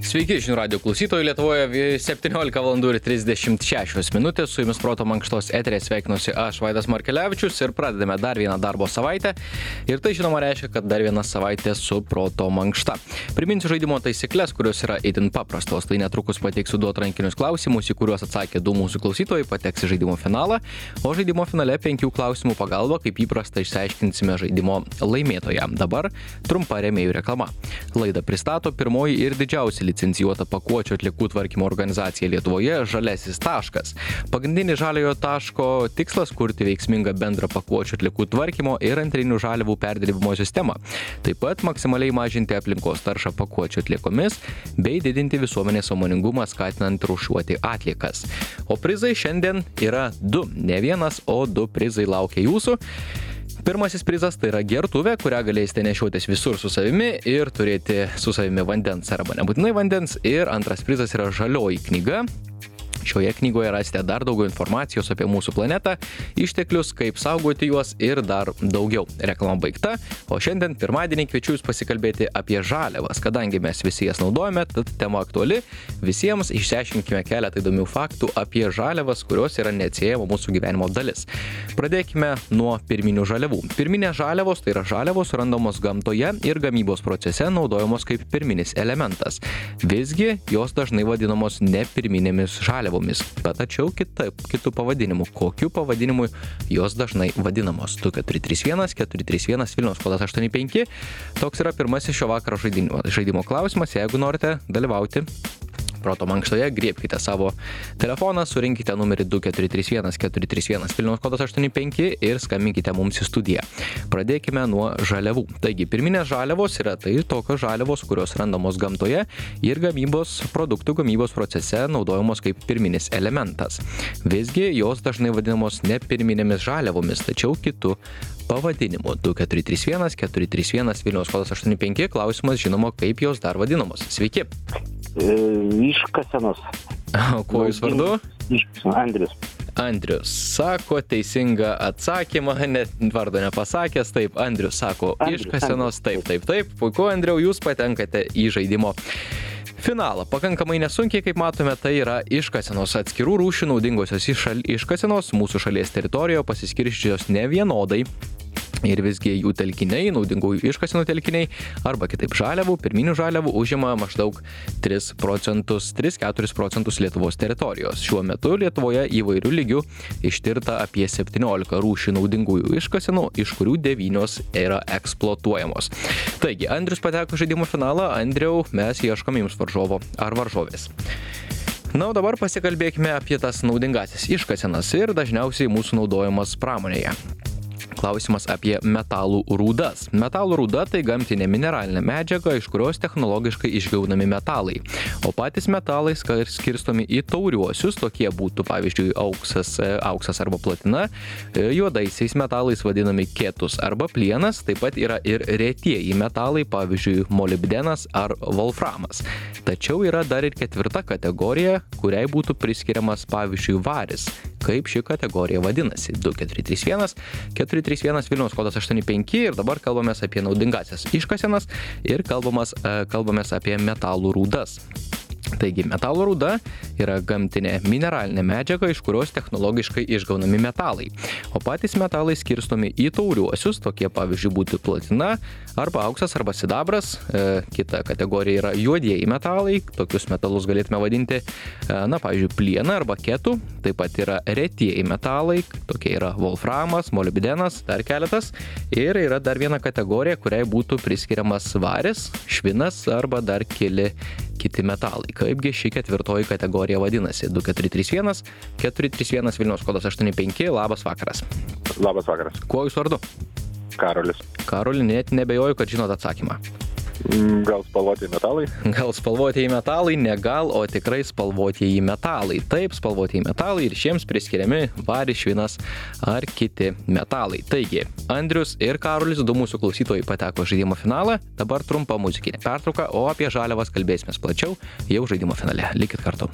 Sveiki, žinių radio klausytojai, Lietuvoje 17:36 minutės, su jumis Proto mankštos eterė sveikinuosi aš, Vaidas Markelevičius, ir pradedame dar vieną darbo savaitę. Ir tai žinoma reiškia, kad dar viena savaitė su Proto mankšta. Priminsiu žaidimo taisyklės, kurios yra itin paprastos. Tai netrukus pateiksiu du atrankinius klausimus, į kuriuos atsakė du mūsų klausytojai, pateks į žaidimo finalą, o žaidimo finale 5 klausimų pagalba, kaip įprasta, išsiaiškinsime žaidimo laimėtoją. Dabar trumpa rėmėjų reklama. Laidą pristato pirmoji ir didžiausia licencijuota pakuočių atliekų tvarkymo organizacija Lietuvoje Žaliasis taškas. Pagrindinis Žaliojo taško tikslas - kurti veiksmingą bendrą pakuočių atliekų tvarkymo ir antrinių žaliavų perdirbimo sistemą. Taip pat maksimaliai mažinti aplinkos taršą pakuočių atliekomis bei didinti visuomenės sąmoningumą, skatinant rūšiuoti atliekas. O prizai šiandien yra du. Ne vienas, o du prizai laukia jūsų. Pirmasis prizas tai yra gertuvė, kurią galėsite nešiotis visur su savimi ir turėti su savimi vandens arba nebūtinai vandens. Ir antras prizas yra žalioji knyga. Šioje knygoje rasite dar daugiau informacijos apie mūsų planetą, išteklius, kaip saugoti juos ir dar daugiau. Reklama baigta, o šiandien pirmadienį kviečiu jūs pasikalbėti apie žaliavas. Kadangi mes visi jas naudojame, tad tema aktuali. Visiems išsiaiškinkime keletą įdomių faktų apie žaliavas, kurios yra neatsiejama mūsų gyvenimo dalis. Pradėkime nuo pirminių žaliavų. Pirminės žaliavos tai yra žaliavos randamos gamtoje ir gamybos procese naudojamos kaip pirminis elementas. Visgi jos dažnai vadinamos ne pirminėmis žaliavomis. Bet tačiau kitų pavadinimų. Kokiu pavadinimu jos dažnai vadinamos? 2431 431 Vilniaus kodas 85. Toks yra pirmasis šio vakaro žaidimo klausimas. Jeigu norite dalyvauti Proto mankštoje, griebkite savo telefoną, surinkite numerį 2431 431 Vilniaus kodas 85 ir skambinkite mums į studiją. Pradėkime nuo žaliavų. Taigi, pirminės žaliavos yra tai tokios žaliavos, kurios randamos gamtoje ir produktų gamybos procese naudojamos kaip pirminis elementas. Visgi jos dažnai vadinamos ne pirminėmis žaliavomis, tačiau kitų pavadinimu. 2431 431 Vilniaus kodas 85. Klausimas, žinoma, kaip jos dar vadinamos. Sveiki. Iškasenos. O kuo jūs vardu? Andrius. Andrius sako teisingą atsakymą, net vardo nepasakęs. Taip, Andrius sako iškasenos. Taip. Puiku, Andriau, jūs patenkate į žaidimo finalą. Pakankamai nesunkiai, kaip matome, tai yra iškasenos. Atskirų rūšių naudingosios iškasenos mūsų šalies teritorijoje pasiskirsčios nevienodai. Ir visgi jų telkiniai, naudingųjų iškasenų telkiniai, arba kitaip žaliavų, pirminių žaliavų užima maždaug 3-4 procentus Lietuvos teritorijos. Šiuo metu Lietuvoje įvairių lygių ištirta apie 17 rūšių naudingųjų iškasenų, iš kurių 9 yra eksploatuojamos. Taigi, Andrius pateko žaidimo finalą. Andriau, mes ieškome jums varžovo ar varžovės. Na, o dabar pasikalbėkime apie tas naudingasis iškasenas ir dažniausiai mūsų naudojamas pramonėje. Klausimas apie metalų rūdas. Metalų rūda tai gamtinė mineralinė medžiaga, iš kurios technologiškai išgaunami metalai. O patys metalai skirstomi į tauriuosius, tokie būtų pavyzdžiui auksas arba platina, juodaisiais metalais vadinami kietus arba plienas, taip pat yra ir retieji metalai, pavyzdžiui molibdenas ar wolframas. Tačiau yra dar ir ketvirta kategorija, kuriai būtų priskiriamas pavyzdžiui varis. Kaip ši kategorija vadinasi? 2431 431 Vilniaus kodas 85 ir dabar kalbamės apie naudingasias iškasenas ir kalbamės apie metalų rūdas. Taigi, metalo rūda yra gamtinė mineralinė medžiaga, iš kurios technologiškai išgaunami metalai. O patys metalai skirstomi į tauriuosius, tokie pavyzdžiui būtų platina, arba auksas, arba sidabras. Kita kategorija yra juodieji metalai, tokius metalus galėtume vadinti, pavyzdžiui, plieną arba ketų. Taip pat yra retieji metalai, tokie yra wolframas, molibdenas, dar keletas. Ir yra dar viena kategorija, kuriai būtų priskiriamas varis, švinas arba dar kiti metalai. Kaipgi ši ketvirtoji kategorija vadinasi? 2431 431 Vilniaus kodas 85. Labas vakaras. Labas vakaras. Kuo jūs vardu? Karolis. Karoli, net nebejoju, kad žinot atsakymą. Gal spalvotieji metalai? Gal spalvotieji metalai, ne gal, o tikrai spalvotieji metalai. Taip, spalvotieji metalai ir šiems priskiriami varis, švinas ar kiti metalai. Taigi, Andrius ir Karolis, du mūsų klausytojai, pateko žaidimo finalą. Dabar trumpa muzikinė pertrauka, o apie žaliavas kalbėsime plačiau jau žaidimo finale. Likit kartu.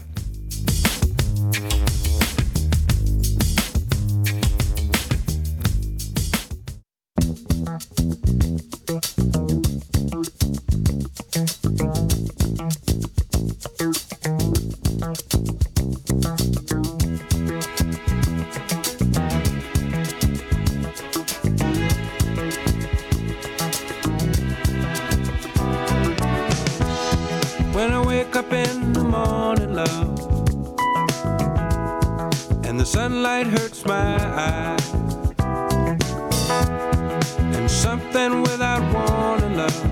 When I wake up in the morning, love, and the sunlight hurts my eyes, and something without warning, love,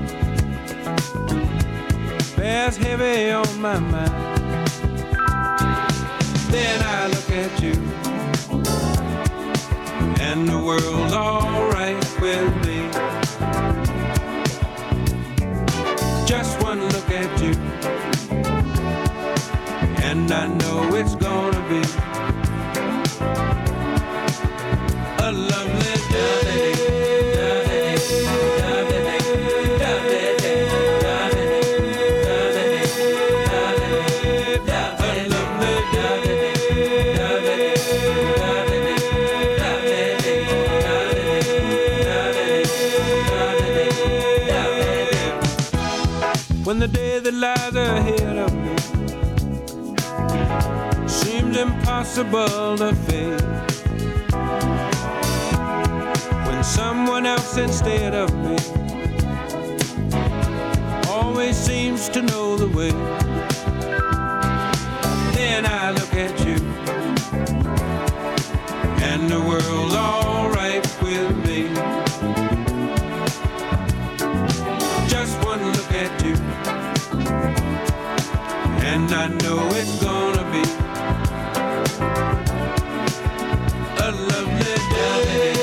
bears heavy on my mind. Then I look at you, and the world's alright with me. Just one look at you, and I know it's gonna be a lovely day. When the day that lies ahead of me seems impossible to face, when someone else instead of me always seems to know the way, then I look at you, and the world's alright with me. Just one look at you, and I know it's gonna be a lovely day.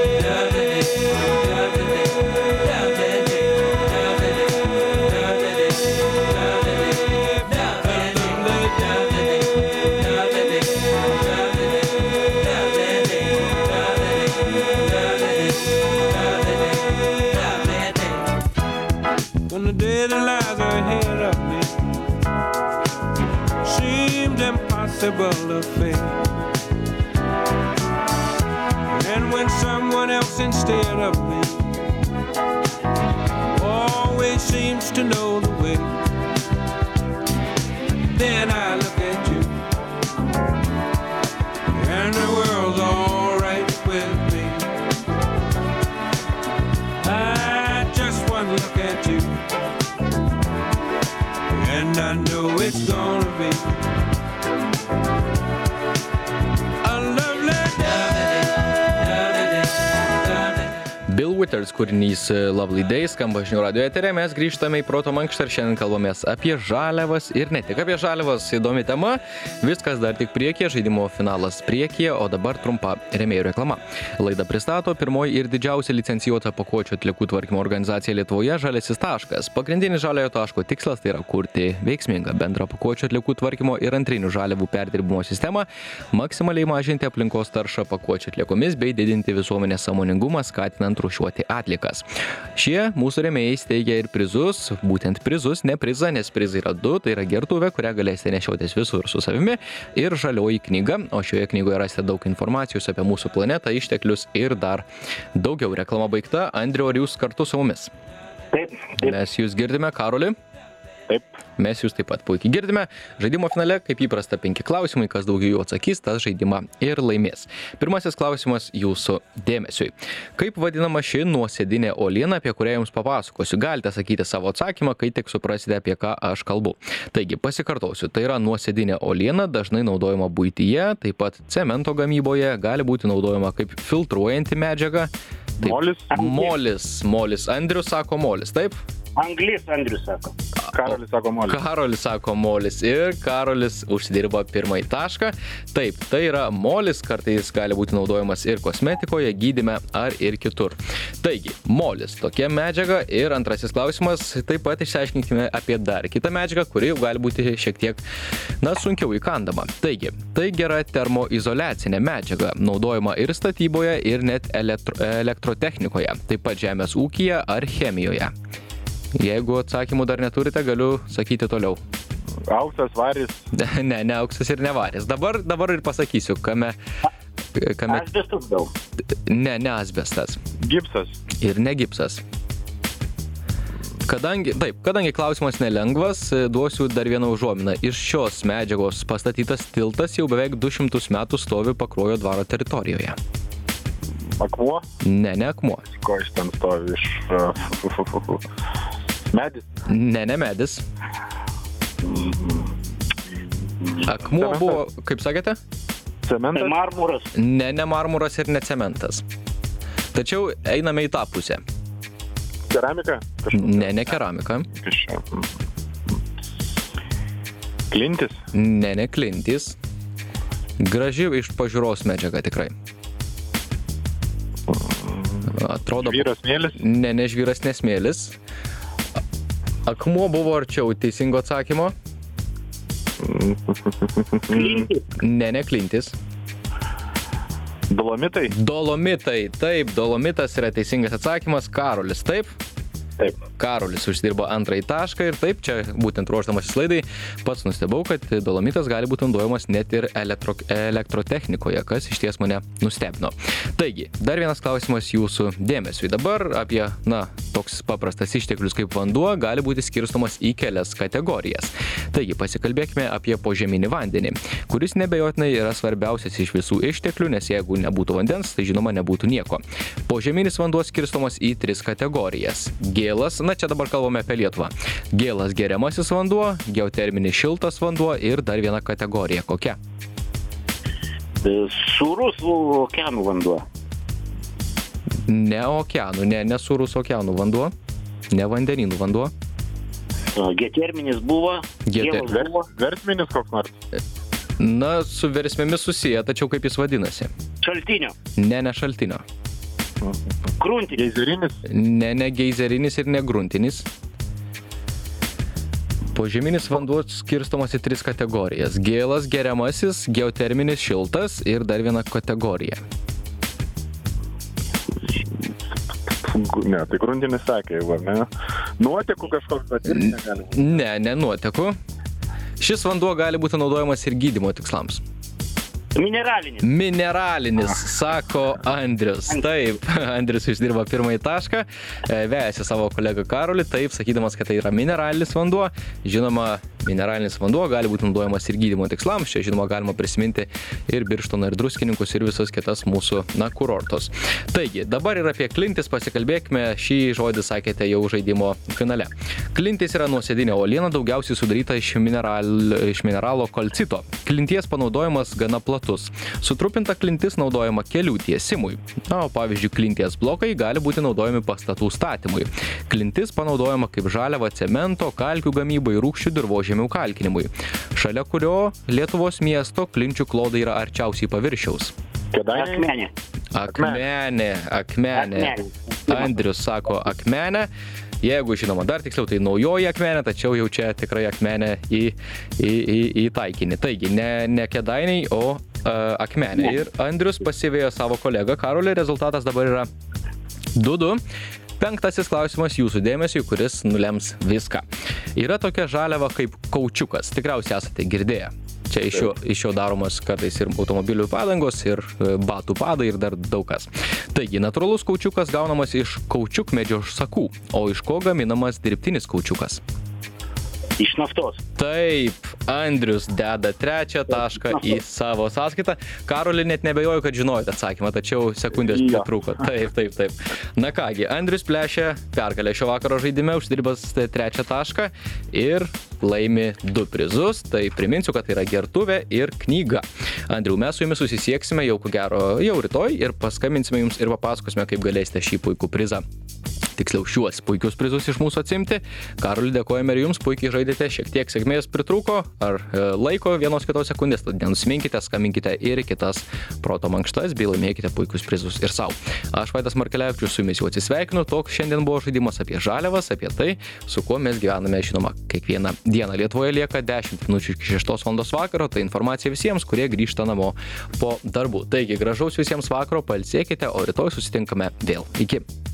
When the day that lies ahead of me seemed impossible to face, and when someone else instead of me always seems to know the way, then I look at you, and the world's alright with me. I just one look at you, and I know it's gonna be a lovely day. Bill Withers kūrinys Lovely Day skamba žinių radijo eteryje. Mes grįžtame į Proto mankštą ir šiandien kalbamės apie žaliavas ir ne tik apie žaliavas. Įdomi tema, viskas dar tik priekyje, žaidimo finalas priekyje, o dabar trumpa rėmėjų reklama. Laidą pristato pirmoji ir didžiausia licencijuota pakuočių atliekų tvarkymo organizacija Lietuvoje Žaliasis taškas. Pagrindinis Žaliojo taško tikslas tai yra kurti veiksmingą bendrą pakuočių atliekų tvarkymo ir antrinių žaliavų perdirbimo sistemą, maksimaliai mažinti aplinkos taršą pakuočių atliekomis bei didinti visuomenės sąmoningumą, skatinant rūšiuoti atliekas. Šie mūsų rėmėjai steigia ir prizus, būtent prizus, ne prizą, nes prizai yra du, tai yra gertuvė, kurią galėsite nešiotis visur su savimi, ir žalioji knyga, o šioje knygoje rasite daug informacijos apie mūsų planetą, išteklius ir dar daugiau. Reklama baigta. Andriau, ar jūs kartu su mumis? Taip. Mes jūs girdime, Karoli? Taip. Mes jūs taip pat puikiai girdime. Žaidimo finale, kaip įprasta, 5 klausimai, kas daugiau jų atsakys, tas žaidimą ir laimės. Pirmasis klausimas jūsų dėmesiui. Kaip vadinama ši nuosėdinė uoliena, apie kurią jums papasakosiu? Galite sakyti savo atsakymą, kai tik suprasite, apie ką aš kalbu. Taigi, pasikartosiu, tai yra nuosėdinė uoliena, dažnai naudojama buityje, taip pat cemento gamyboje, gali būti naudojama kaip filtruojanti medžiaga. Taip, molis. Andrius sako molis, taip? Anglis, Andrius sako. Karolis sako molis. Karolis sako molis ir Karolis užsidirba pirmąjį tašką. Taip, tai yra molis, kartais gali būti naudojamas ir kosmetikoje, gydyme ar ir kitur. Taigi, molis, tokia medžiaga. Ir antrasis klausimas, taip pat išsiaiškinkime apie dar kitą medžiagą, kuri gali būti šiek tiek, sunkiau įkandama. Taigi, tai gera termoizoliacinė medžiaga, naudojama ir statyboje, ir net elektrotechnikoje, taip pat žemės ūkyje ar chemijoje. Jeigu atsakymų dar neturite, galiu sakyti toliau. Auksas, varis. Ne auksas ir ne varis. Dabar ir pasakysiu, kame... Asbestas gal. Ne asbestas. Gipsas. Ir ne gipsas. Kadangi klausimas nelengvas, duosiu dar vieną užuominą. Iš šios medžiagos pastatytas tiltas jau beveik 200 metų stovi Pakruojo dvaro teritorijoje. Akmuo? Ne akmuo. Ko iš ten stovi? Medis? Ne medis. Akmuo Cementas. buvo, kaip sakėte? Cementas. Marmuras. Ne marmuras ir ne cementas. Tačiau einame į tą pusę. Keramika. Ne keramika. Klintis. Ne klintys. Graži iš pažiūros medžiaga tikrai. Atrodo... Žvyras smėlis. Ne žvyras, ne smėlis. Akmuo buvo arčiau teisingo atsakymo. Klintis. Ne klintis. Dolomitai. Dolomitai. Taip, dolomitas yra teisingas atsakymas. Karolis, taip? Taip. Karolis užsidirbo antrąjį tašką ir taip, čia būtent ruošdamasis laidai, pats nustebau, kad dolomitas gali būti naudojamas net ir elektrotechnikoje, kas iš ties mane nustebino. Taigi, dar vienas klausimas jūsų dėmesiui. Dabar apie, toks paprastas išteklius kaip vanduo gali būti skirstomas į kelias kategorijas. Taigi, pasikalbėkime apie požeminį vandenį, kuris nebejotinai yra svarbiausias iš visų išteklių, nes jeigu nebūtų vandens, tai žinoma nebūtų nieko. Požeminis vanduo skirstomas į 3 kategorijas. Gėlas, čia dabar kalbame apie Lietuvą. Gėlas geriamasis vanduo, geoterminis šiltas vanduo ir dar viena kategorija. Kokia? Sūrus okeanų vanduo. Ne okeanų, ne sūrus okeanų vanduo, ne vandenynų vanduo. Geoterminis buvo. Gėlas buvo. Versminis koks nors. Su versmėmis susiję, tačiau kaip jis vadinasi? Šaltinio. Ne šaltinio. Gruntinis. Geizerinis. Ne geizerinis ir ne gruntinis. Požeminis vanduo skirstomas į 3 kategorijas. Gėlas geriamasis, geoterminis šiltas ir dar viena kategorija. Ne, tai gruntinis sakė, ne? Nuotekų kažkoks, bet ir negali būti. Ne nuotekų. Šis vanduo gali būti naudojamas ir gydymo tikslams. Mineralinis, sako Andrius. Taip, Andrius uždirba pirmąjį tašką, vejasi savo kolegą Karolį, taip, sakydamas, kad tai yra mineralinis vanduo. Žinoma, mineralinis vanduo gali būti naudojamas ir gydymo tikslams. Čia, žinoma, galima prisiminti ir Birštoną, ir Druskininkus, ir visas kitas mūsų, kurortus. Taigi, dabar ir apie klintis pasikalbėkime. Šį žodį sakėte jau žaidimo finale. Klintis yra nuosėdinė uoliena, daugiausiai sudaryta iš mineralo kalcito. Klinties panaudojimas gana platus. Sutrupinta klintis naudojama kelių tiesimui. O pavyzdžiui, klinties blokai gali būti naudojami pastatų statymui. Klintis panaudojama kaip žaliava cemento, kalkių gamybai, rūgščių dirvožemių kalkinimui. Šalia kurio Lietuvos miesto klinčių klodai yra arčiausiai paviršiaus. Kėdainiai. Akmenė. Andrius sako akmenė. Jeigu, žinoma, dar tiksliau, tai naujoji akmenė, tačiau jau čia tikrai akmenė į taikinį. Taigi, ne Kėdainiai, o akmenė. Ir Andrius pasivėjo savo kolegą Karolį. Rezultatas dabar yra 2-2. 5. klausimas jūsų dėmesiui, kuris nulems viską. Yra tokia žaliava kaip kaučiukas. Tikriausiai esate girdėję. Čia iš jo daromas kartais ir automobilių padangos, ir batų padai, ir dar daug kas. Taigi, natūralus kaučiukas gaunamas iš kaučiukmedžio šakų. O iš ko gaminamas dirbtinis kaučiukas? Iš naftos. Taip, Andrius deda 3 tašką į savo sąskaitą. Karolį net nebejoju, kad žinojate atsakymą, tačiau sekundės pritrūko. Taip. Na kągi, Andrius plešia pergalę šio vakaro žaidime, uždirbęs 3 tašką ir laimi 2 prizus. Tai priminsiu, kad tai yra gertuvė ir knyga. Andriau, mes su jumis susisieksime jau ko gero jau rytoj ir paskambinsime jums ir papasakosime, kaip galėsite šį puikų prizą. Tiksliau, šiuos puikius prizus iš mūsų atsimti. Karoli, dėkojame ir jums, puikiai žaidėte, šiek tiek sėkmės pritrūko, ar laiko vienos kitos sekundės, tad nenusiminkite, skambinkite ir kitas proto mankštas, bei laimėkite puikius prizus ir savo. Aš Vaidas Markelevičius su jumis jau atsisveikinu, toks šiandien buvo žaidimas apie žaliavas, apie tai, su kuo mes gyvename, žinoma, kiekvieną dieną. Lietuvoje lieka 10 minučių iki 6 valandos vakaro, tai informacija visiems, kurie grįžta namo po darbų. Taigi, gražaus visiems vakaro, pailsėkite, o rytoj susitinkame vėl. Iki.